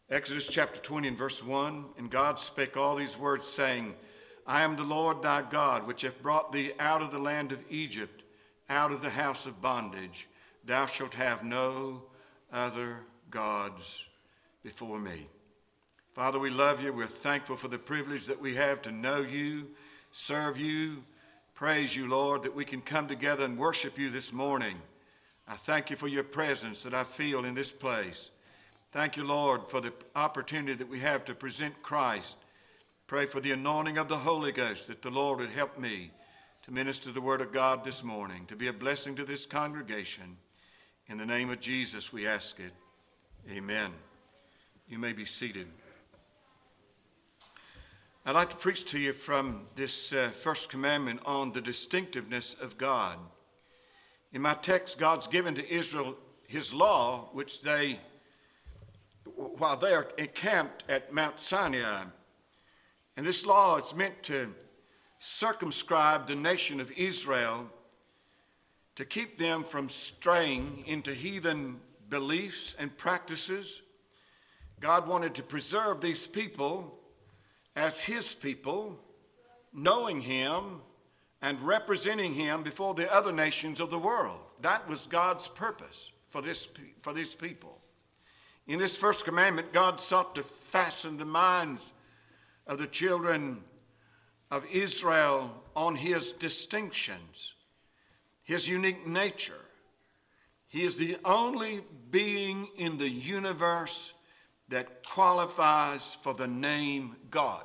Exodus chapter 20 and verse 1, and God spake all these words, saying, I am the Lord thy God, which hath brought thee out of the land of Egypt, out of the house of bondage. Thou shalt have no other gods before me. Father, we love you. We're thankful for the privilege that we have to know you, serve you, praise you, Lord, that we can come together and worship you this morning. I thank you for your presence that I feel in this place. Thank you, Lord, for the opportunity that we have to present Christ. Pray for the anointing of the Holy Ghost, that the Lord would help me to minister the word of God this morning, to be a blessing to this congregation. In the name of Jesus, we ask it. Amen. You may be seated. I'd like to preach to you from this first commandment on the distinctiveness of God. In my text, God's given to Israel his law, which while they are encamped at Mount Sinai. And this law is meant to circumscribe the nation of Israel, to keep them from straying into heathen beliefs and practices. God wanted to preserve these people as his people, knowing him and representing him before the other nations of the world. That was God's purpose for these people. In this first commandment, God sought to fasten the minds of the children of Israel on his distinctions, his unique nature. He is the only being in the universe that qualifies for the name God.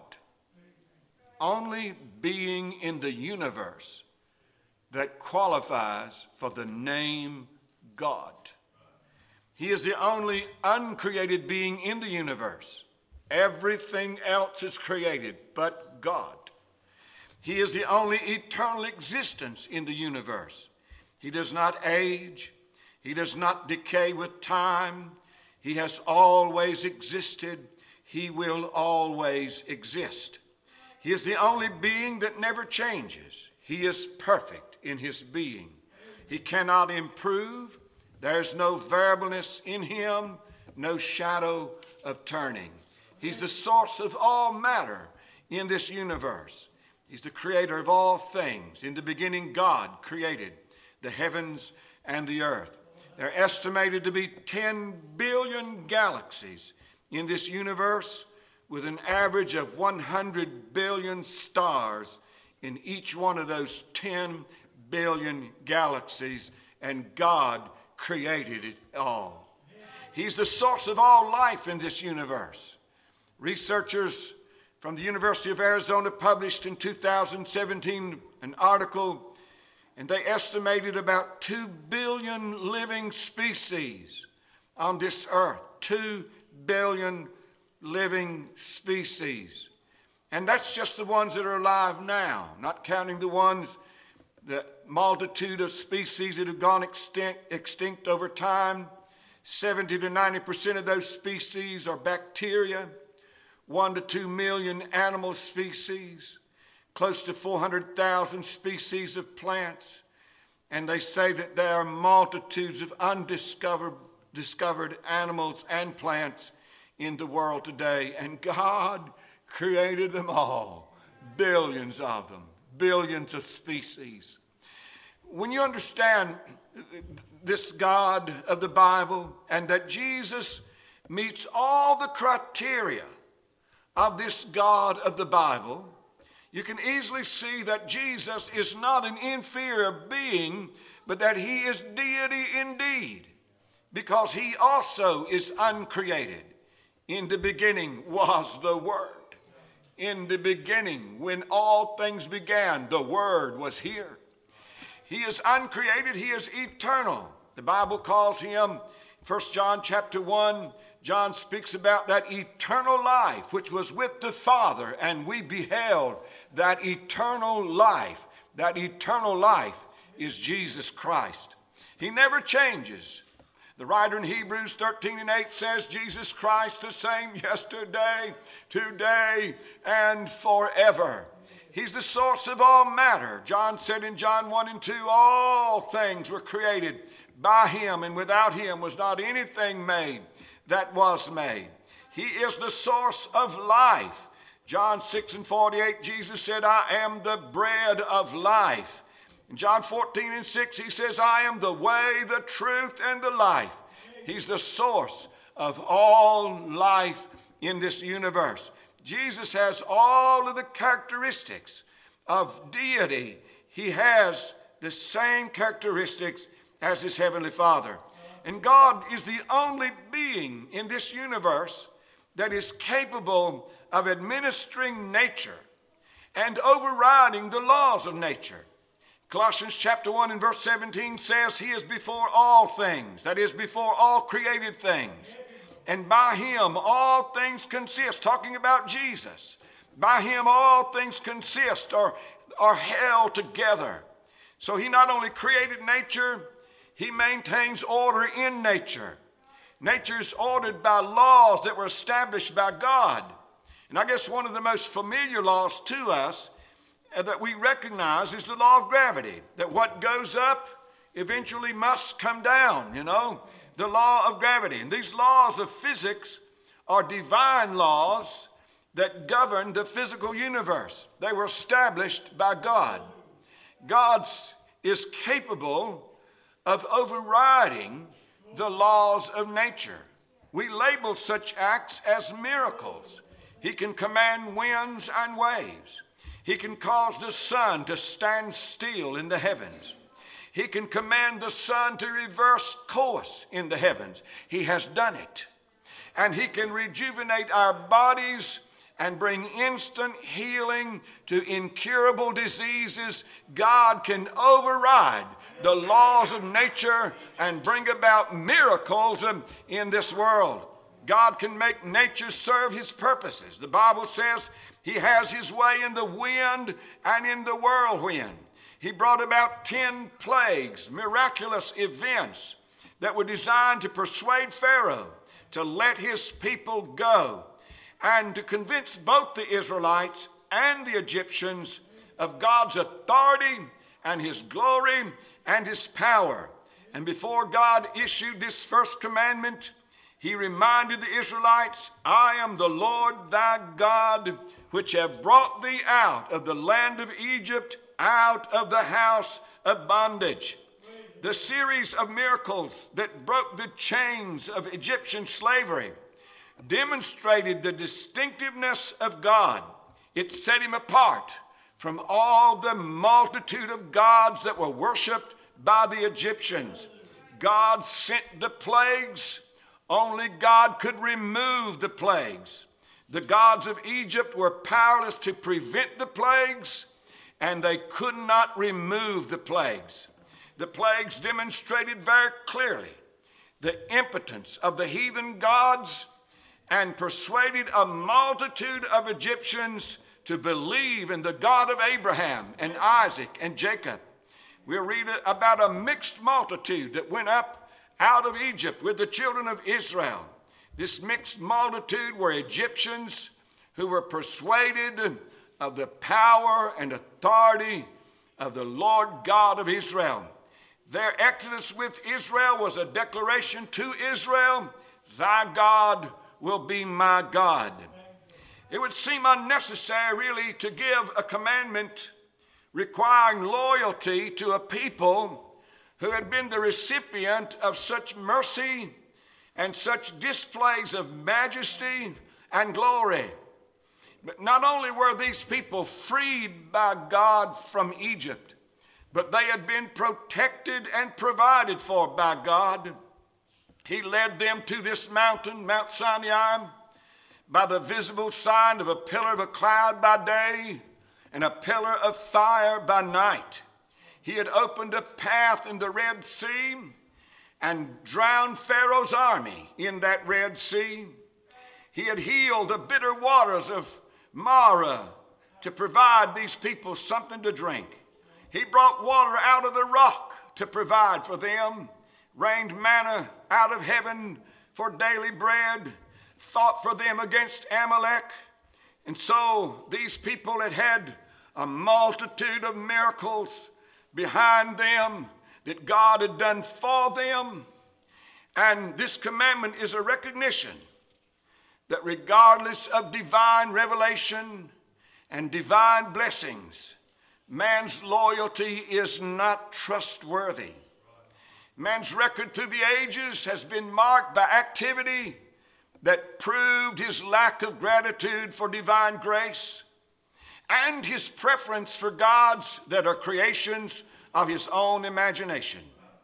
Only being in the universe that qualifies for the name God. He is the only uncreated being in the universe. Everything else is created but God. He is the only eternal existence in the universe. He does not age. He does not decay with time. He has always existed. He will always exist. He is the only being that never changes. He is perfect in his being. He cannot improve. There's no variableness in him, no shadow of turning. He's the source of all matter in this universe. He's the creator of all things. In the beginning, God created the heavens and the earth. They're estimated to be 10 billion galaxies in this universe, with an average of 100 billion stars in each one of those 10 billion galaxies, and God created it all. He's the source of all life in this universe. Researchers from the University of Arizona published in 2017 an article, and they estimated about 2 billion living species on this earth. 2 billion living species. And that's just the ones that are alive now, not counting the multitude of species that have gone extinct over time. 70 to 90% of those species are bacteria. 1 to 2 million animal species. Close to 400,000 species of plants. And they say that there are multitudes of discovered animals and plants in the world today. And God created them all. Billions of them. Billions of species. When you understand this God of the Bible, and that Jesus meets all the criteria of this God of the Bible, you can easily see that Jesus is not an inferior being, but that he is deity indeed, because he also is uncreated. In the beginning was the Word. In the beginning, when all things began, the Word was here. He is uncreated. He is eternal. The Bible calls him, 1 John chapter 1, John speaks about that eternal life which was with the Father, and we beheld that eternal life. That eternal life is Jesus Christ. He never changes. The writer in Hebrews 13 and 8 says, Jesus Christ the same yesterday, today, and forever. He's the source of all matter. John said in John 1 and 2, all things were created by him, and without him was not anything made that was made. He is the source of life. John 6:48, Jesus said, I am the bread of life. In John 14:6, he says, I am the way, the truth, and the life. He's the source of all life in this universe. Jesus has all of the characteristics of deity. He has the same characteristics as his heavenly Father. And God is the only being in this universe that is capable of administering nature and overriding the laws of nature. Colossians chapter 1 and verse 17 says, He is before all things, that is, before all created things. And by him all things consist, talking about Jesus. By him all things consist or are held together. So he not only created nature, he maintains order in nature. Nature is ordered by laws that were established by God. And I guess one of the most familiar laws to us that we recognize is the law of gravity, that what goes up eventually must come down, the law of gravity. And these laws of physics are divine laws that govern the physical universe. They were established by God. God is capable of overriding the laws of nature. We label such acts as miracles. He can command winds and waves. He can cause the sun to stand still in the heavens. He can command the sun to reverse course in the heavens. He has done it. And he can rejuvenate our bodies and bring instant healing to incurable diseases. God can override the laws of nature and bring about miracles in this world. God can make nature serve his purposes. The Bible says he has his way in the wind and in the whirlwind. He brought about 10 plagues, miraculous events that were designed to persuade Pharaoh to let his people go and to convince both the Israelites and the Egyptians of God's authority and his glory and his power. And before God issued this first commandment, he reminded the Israelites, I am the Lord thy God, which have brought thee out of the land of Egypt, out of the house of bondage. The series of miracles that broke the chains of Egyptian slavery demonstrated the distinctiveness of God. It set him apart from all the multitude of gods that were worshiped by the Egyptians. God sent the plagues. Only God could remove the plagues. The gods of Egypt were powerless to prevent the plagues, and they could not remove the plagues. The plagues demonstrated very clearly the impotence of the heathen gods and persuaded a multitude of Egyptians to believe in the God of Abraham and Isaac and Jacob. We'll read about a mixed multitude that went up out of Egypt with the children of Israel. This mixed multitude were Egyptians who were persuaded of the power and authority of the Lord God of Israel. Their exodus with Israel was a declaration to Israel, thy God will be my God. It would seem unnecessary really to give a commandment requiring loyalty to a people who had been the recipient of such mercy and such displays of majesty and glory. But not only were these people freed by God from Egypt, but they had been protected and provided for by God. He led them to this mountain, Mount Sinai, by the visible sign of a pillar of a cloud by day and a pillar of fire by night. He had opened a path in the Red Sea and drowned Pharaoh's army in that Red Sea. He had healed the bitter waters of Marah to provide these people something to drink. He brought water out of the rock to provide for them, rained manna out of heaven for daily bread, fought for them against Amalek. And so these people had had a multitude of miracles behind them that God had done for them. And this commandment is a recognition that regardless of divine revelation and divine blessings, man's loyalty is not trustworthy. Man's record through the ages has been marked by activity that proved his lack of gratitude for divine grace and his preference for gods that are creations of his own imagination.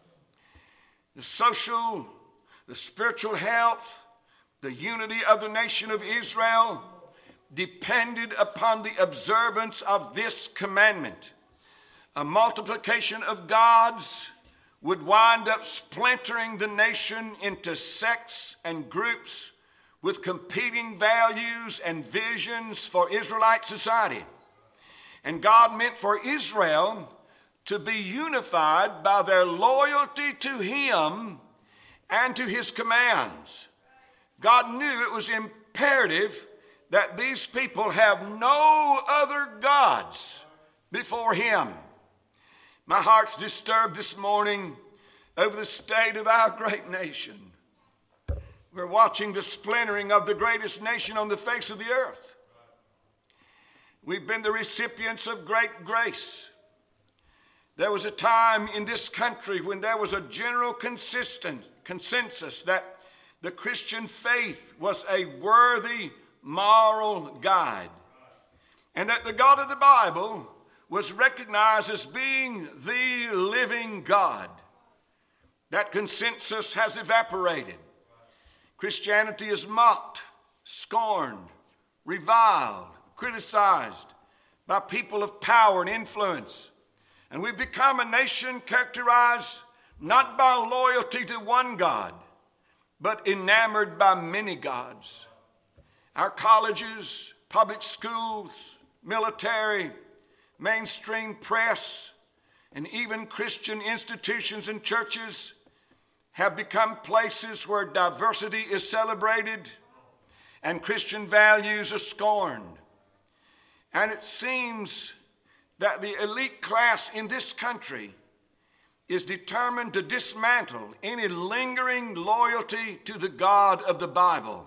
The social, the spiritual health, the unity of the nation of Israel depended upon the observance of this commandment. A multiplication of gods would wind up splintering the nation into sects and groups with competing values and visions for Israelite society. And God meant for Israel to be unified by their loyalty to Him and to His commands. God knew it was imperative that these people have no other gods before Him. My heart's disturbed this morning over the state of our great nation. We're watching the splintering of the greatest nation on the face of the earth. We've been the recipients of great grace. There was a time in this country when there was a general consensus that the Christian faith was a worthy moral guide, and that the God of the Bible was recognized as being the living God. That consensus has evaporated. Christianity is mocked, scorned, reviled, criticized by people of power and influence. And we've become a nation characterized not by loyalty to one God, but enamored by many gods. Our colleges, public schools, military, mainstream press, and even Christian institutions and churches have become places where diversity is celebrated and Christian values are scorned. And it seems that the elite class in this country is determined to dismantle any lingering loyalty to the God of the Bible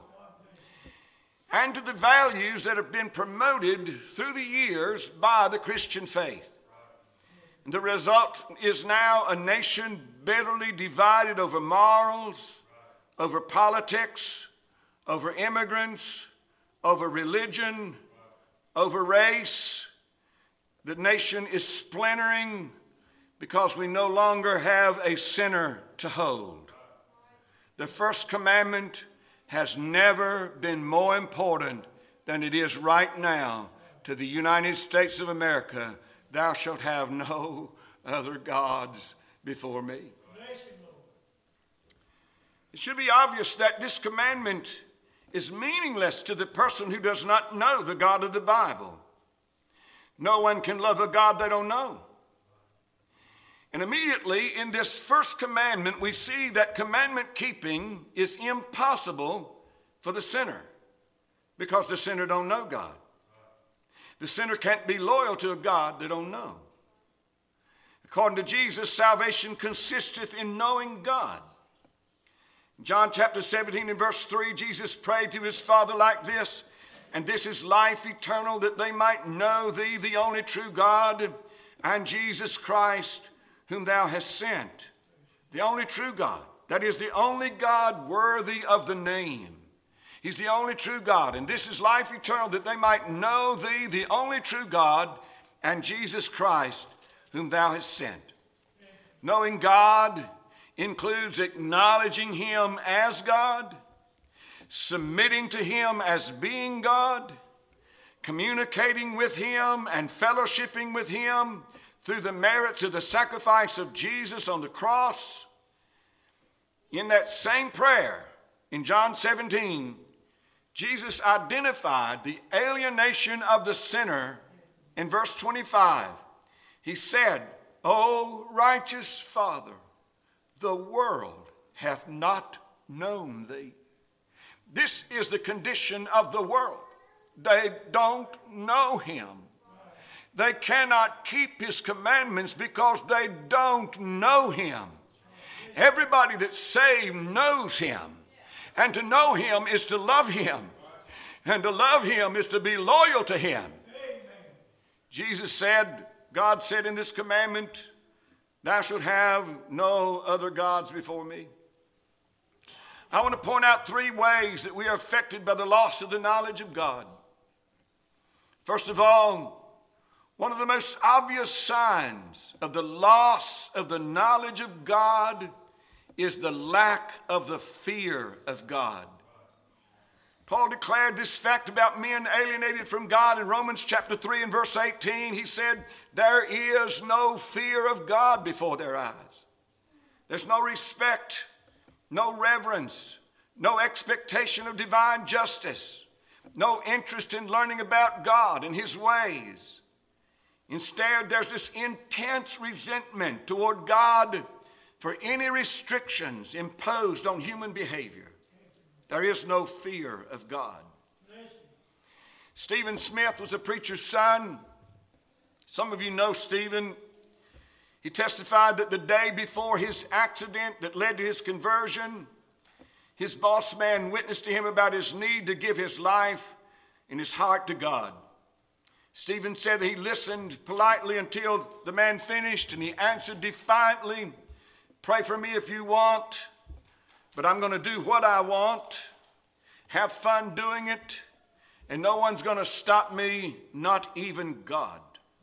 and to the values that have been promoted through the years by the Christian faith. The result is now a nation bitterly divided over morals, over politics, over immigrants, over religion, over race. The nation is splintering because we no longer have a center to hold. The first commandment has never been more important than it is right now to the United States of America. Thou shalt have no other gods before me. It should be obvious that this commandment is meaningless to the person who does not know the God of the Bible. No one can love a God they don't know. And immediately in this first commandment, we see that commandment keeping is impossible for the sinner because the sinner don't know God. The sinner can't be loyal to a God they don't know. According to Jesus, salvation consisteth in knowing God. John chapter 17 and verse 3, Jesus prayed to his Father like this, and this is life eternal, that they might know thee, the only true God, and Jesus Christ, whom thou hast sent. The only true God. That is the only God worthy of the name. He's the only true God. And this is life eternal, that they might know thee, the only true God, and Jesus Christ, whom thou hast sent. Knowing God includes acknowledging him as God, submitting to him as being God, communicating with him and fellowshipping with him through the merits of the sacrifice of Jesus on the cross. In that same prayer, in John 17, Jesus identified the alienation of the sinner in verse 25. He said, O righteous Father, the world hath not known thee. This is the condition of the world. They don't know him. They cannot keep his commandments because they don't know him. Everybody that's saved knows him. And to know him is to love him. And to love him is to be loyal to him. Amen. Jesus said, God said in this commandment, thou shalt have no other gods before me. I want to point out 3 ways that we are affected by the loss of the knowledge of God. First of all, one of the most obvious signs of the loss of the knowledge of God is the lack of the fear of God. Paul declared this fact about men alienated from God in Romans chapter 3 and verse 18. He said, there is no fear of God before their eyes. There's no respect, no reverence, no expectation of divine justice, no interest in learning about God and his ways. Instead, there's this intense resentment toward God for any restrictions imposed on human behavior. There is no fear of God. Stephen Smith was a preacher's son. Some of you know Stephen. He testified that the day before his accident that led to his conversion, his boss man witnessed to him about his need to give his life and his heart to God. Stephen said that he listened politely until the man finished, and he answered defiantly, pray for me if you want, but I'm going to do what I want, have fun doing it, and no one's going to stop me, not even God.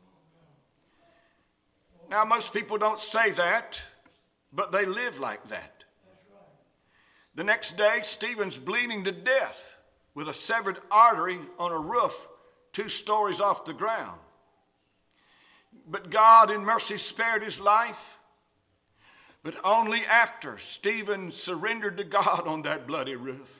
Now, most people don't say that, but they live like that. The next day, Stephen's bleeding to death with a severed artery on a roof 2 stories off the ground. But God in mercy spared his life, but only after Stephen surrendered to God on that bloody roof.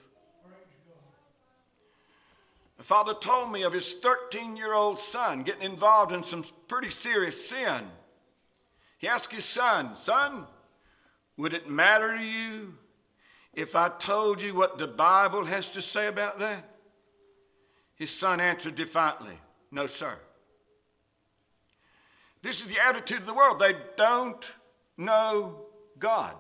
The father told me of his 13-year-old son getting involved in some pretty serious sin. He asked his son, son, would it matter to you if I told you what the Bible has to say about that? His son answered defiantly, no, sir. This is the attitude of the world. They don't know God.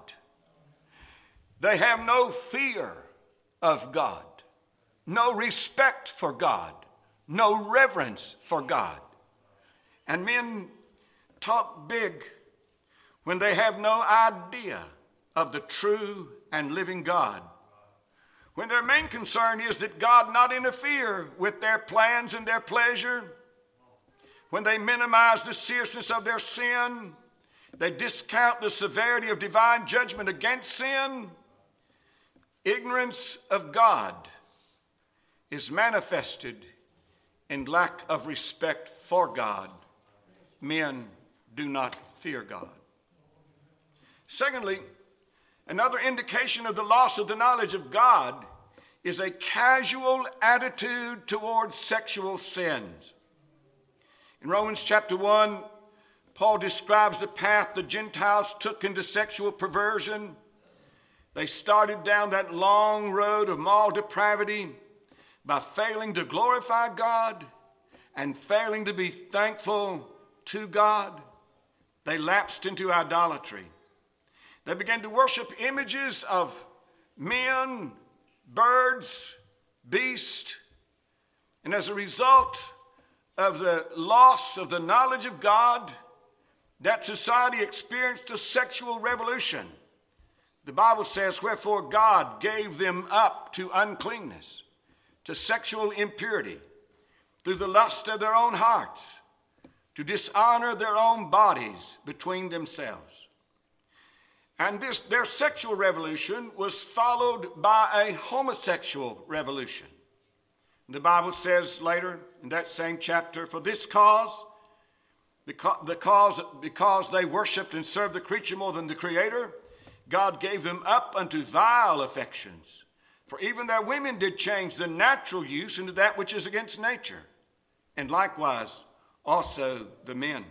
They have no fear of God, no respect for God, no reverence for God. And men talk big when they have no idea of the true and living God, when their main concern is that God not interfere with their plans and their pleasure, when they minimize the seriousness of their sin, they discount the severity of divine judgment against sin. Ignorance of God is manifested in lack of respect for God. Men do not fear God. Secondly, another indication of the loss of the knowledge of God is a casual attitude towards sexual sins. In Romans chapter 1, Paul describes the path the Gentiles took into sexual perversion. They started down that long road of moral depravity by failing to glorify God and failing to be thankful to God. They lapsed into idolatry. They began to worship images of men, birds, beasts, and as a result of the loss of the knowledge of God, that society experienced a sexual revolution. The Bible says, wherefore God gave them up to uncleanness, to sexual impurity, through the lust of their own hearts, to dishonor their own bodies between themselves. And their sexual revolution was followed by a homosexual revolution. The Bible says later in that same chapter, for this cause, because they worshiped and served the creature more than the Creator, God gave them up unto vile affections. For even their women did change the natural use into that which is against nature, and likewise also the men.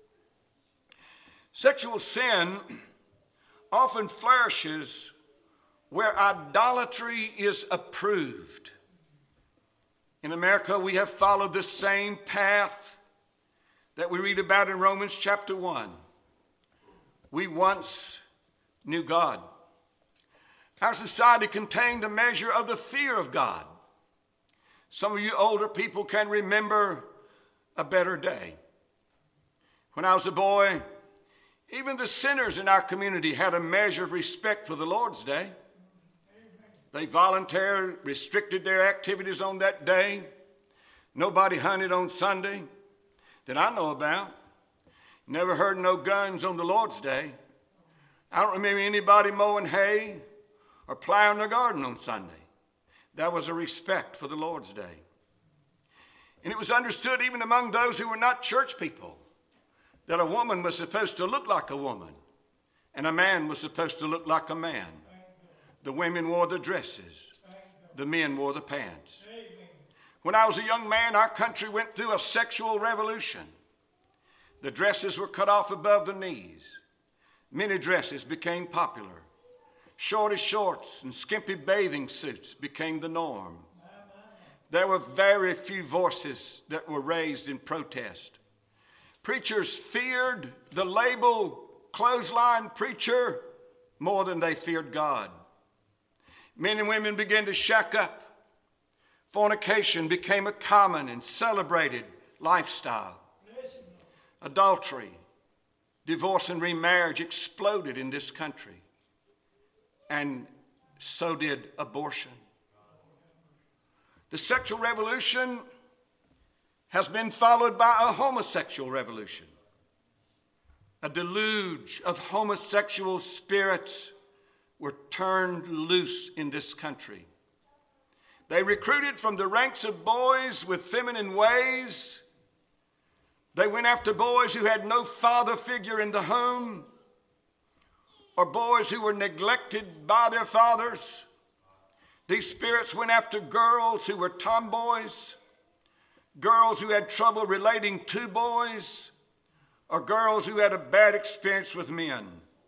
Sexual sin often flourishes where idolatry is approved. In America, we have followed the same path that we read about in Romans chapter 1. We once knew God. Our society contained a measure of the fear of God. Some of you older people can remember a better day. When I was a boy, even the sinners in our community had a measure of respect for the Lord's Day. They voluntarily restricted their activities on that day. Nobody hunted on Sunday that I know about. Never heard no guns on the Lord's Day. I don't remember anybody mowing hay or plowing their garden on Sunday. That was a respect for the Lord's Day. And it was understood even among those who were not church people that a woman was supposed to look like a woman and a man was supposed to look like a man. The women wore the dresses. The men wore the pants. When I was a young man, our country went through a sexual revolution. The dresses were cut off above the knees. Many dresses became popular. Shorty shorts and skimpy bathing suits became the norm. There were very few voices that were raised in protest. Preachers feared the label clothesline preacher more than they feared God. Men and women began to shack up. Fornication became a common and celebrated lifestyle. Adultery, divorce, and remarriage exploded in this country. And so did abortion. The sexual revolution has been followed by a homosexual revolution. A deluge of homosexual spirits were turned loose in this country. They recruited from the ranks of boys with feminine ways. They went after boys who had no father figure in the home, or boys who were neglected by their fathers. These spirits went after girls who were tomboys, girls who had trouble relating to boys, or girls who had a bad experience with men.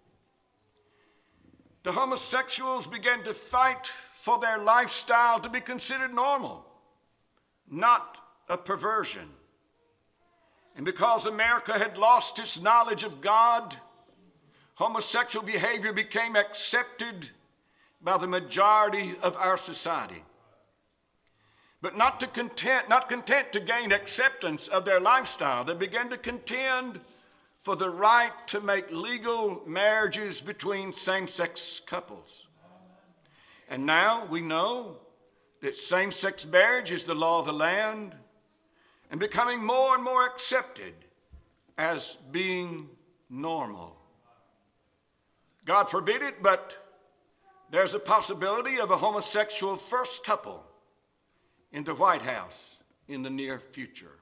The homosexuals began to fight for their lifestyle to be considered normal, not a perversion. And because America had lost its knowledge of God, homosexual behavior became accepted by the majority of our society. But not content to gain acceptance of their lifestyle, they began to contend for the right to make legal marriages between same-sex couples. And now we know that same-sex marriage is the law of the land and becoming more and more accepted as being normal. God forbid it, but there's a possibility of a homosexual first couple in the White House in the near future.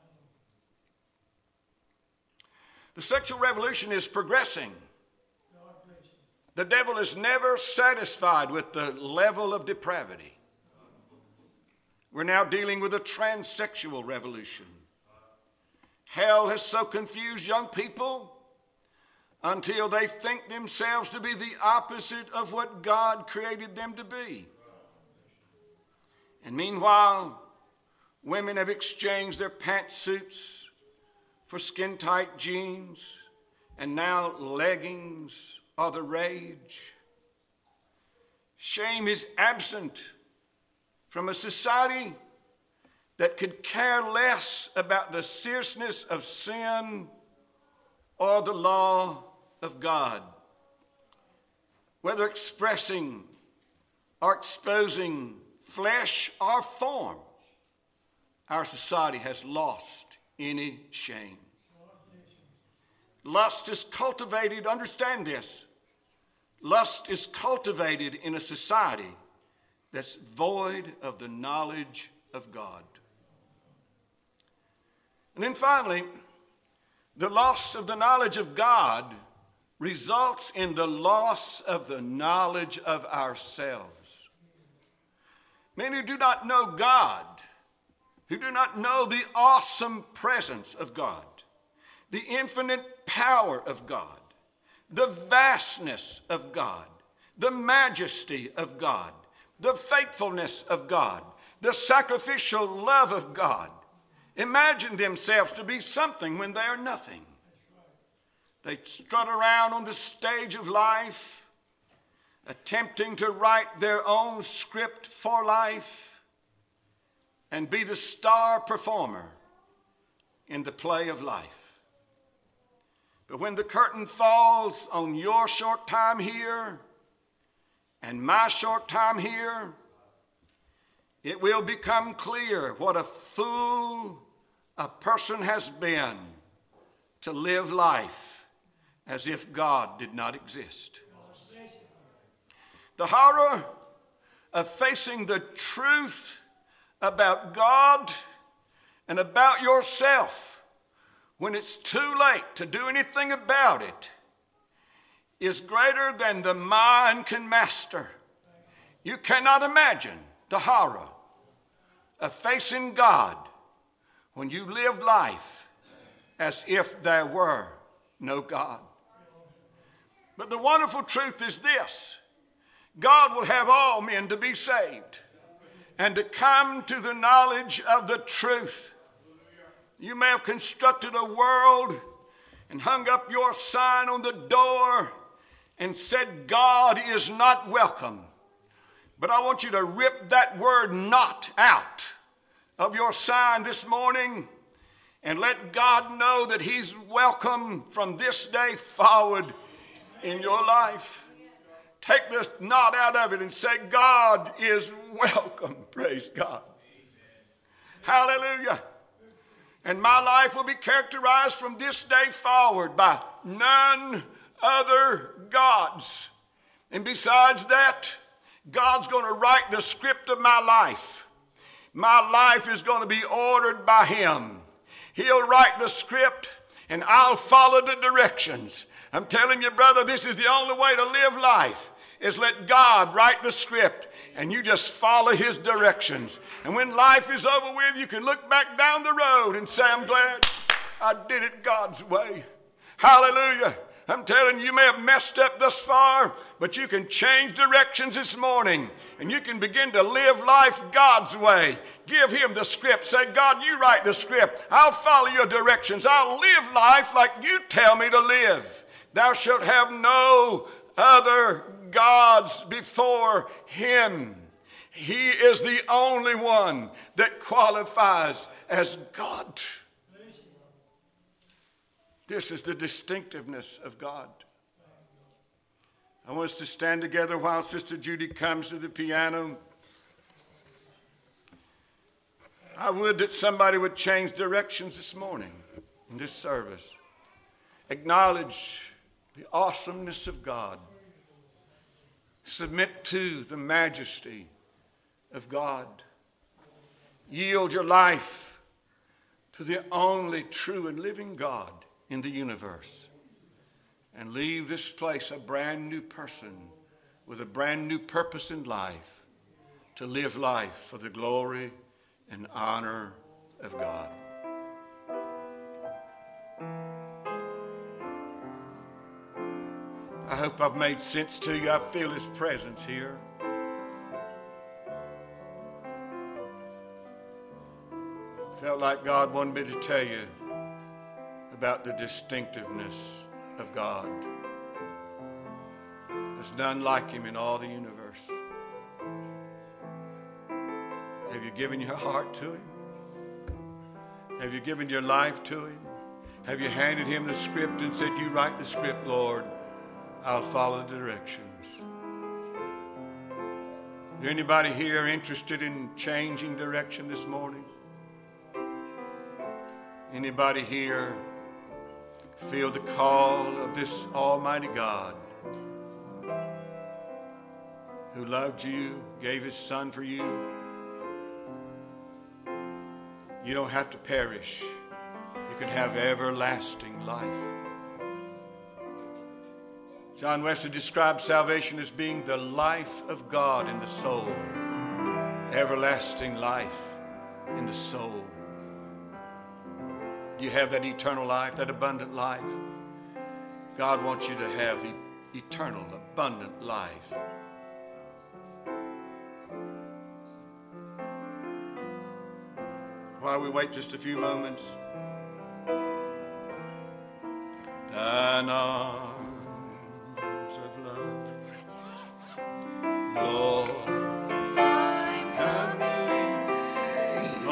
The sexual revolution is progressing. The devil is never satisfied with the level of depravity. We're now dealing with a transsexual revolution. Hell has so confused young people until they think themselves to be the opposite of what God created them to be. And meanwhile, women have exchanged their pantsuits for skin-tight jeans, and now leggings are the rage. Shame is absent from a society that could care less about the seriousness of sin or the law of God. Whether expressing or exposing flesh or form, our society has lost any shame. Lust is cultivated, understand this, lust is cultivated in a society that's void of the knowledge of God. And then finally, the loss of the knowledge of God results in the loss of the knowledge of ourselves. Many who do not know God, who do not know the awesome presence of God, the infinite power of God, the vastness of God, the majesty of God, the faithfulness of God, the sacrificial love of God, imagine themselves to be something when they are nothing. They strut around on the stage of life, attempting to write their own script for life, and be the star performer in the play of life. But when the curtain falls on your short time here and my short time here, it will become clear what a fool a person has been to live life as if God did not exist. The horror of facing the truth about God and about yourself when it's too late to do anything about it is greater than the mind can master. You cannot imagine the horror of facing God when you live life as if there were no God. But the wonderful truth is this: God will have all men to be saved and to come to the knowledge of the truth. You may have constructed a world and hung up your sign on the door and said God is not welcome. But I want you to rip that word "not" out of your sign this morning and let God know that he's welcome from this day forward in your life. Take this "not" out of it and say, God is welcome. Praise God. Hallelujah. And my life will be characterized from this day forward by none other gods. And besides that, God's going to write the script of my life. My life is going to be ordered by him. He'll write the script and I'll follow the directions. I'm telling you, brother, this is the only way to live life, is let God write the script and you just follow his directions. And when life is over with, you can look back down the road and say, I'm glad I did it God's way. Hallelujah. I'm telling you, you may have messed up thus far, but you can change directions this morning and you can begin to live life God's way. Give him the script. Say, God, you write the script. I'll follow your directions. I'll live life like you tell me to live. Thou shalt have no other gods before him. He is the only one that qualifies as God. This is the distinctiveness of God. I want us to stand together while Sister Judy comes to the piano. I would that somebody would change directions this morning in this service. Acknowledge the awesomeness of God. Submit to the majesty of God. Yield your life to the only true and living God in the universe. And leave this place a brand new person with a brand new purpose in life, to live life for the glory and honor of God. I hope I've made sense to you. I feel his presence here. Felt like God wanted me to tell you about the distinctiveness of God. There's none like him in all the universe. Have you given your heart to him? Have you given your life to him? Have you handed him the script and said, you write the script, Lord, I'll follow the directions? Is there anybody here interested in changing direction this morning? Anybody here feel the call of this Almighty God who loved you, gave his son for you? You don't have to perish. You can have everlasting life. John Wesley describes salvation as being the life of God in the soul. Everlasting life in the soul. You have that eternal life, that abundant life. God wants you to have eternal, abundant life. While we wait just a few moments, thine arms of love, Lord, I'm coming.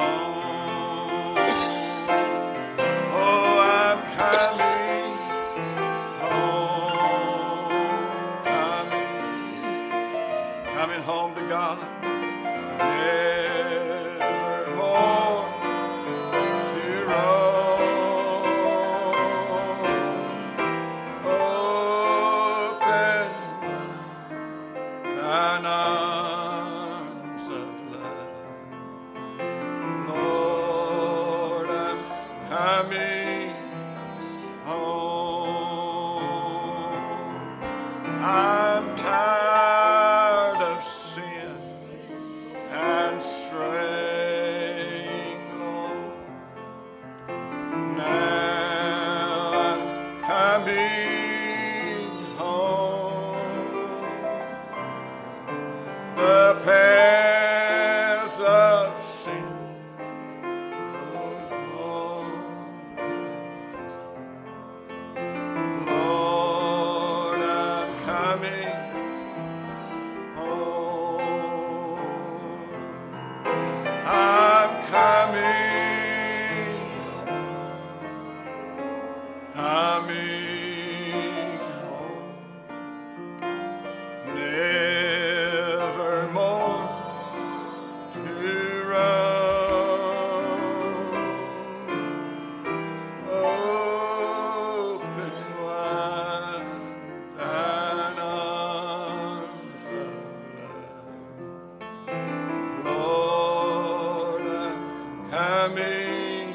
coming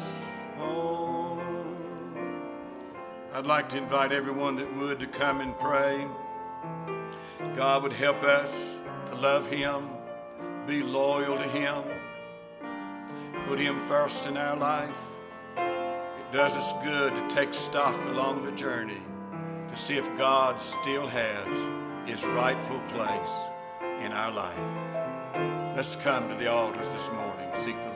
home. I'd like to invite everyone that would to come and pray. God would help us to love Him, be loyal to Him, put Him first in our life. It does us good to take stock along the journey to see if God still has His rightful place in our life. Let's come to the altars this morning and seek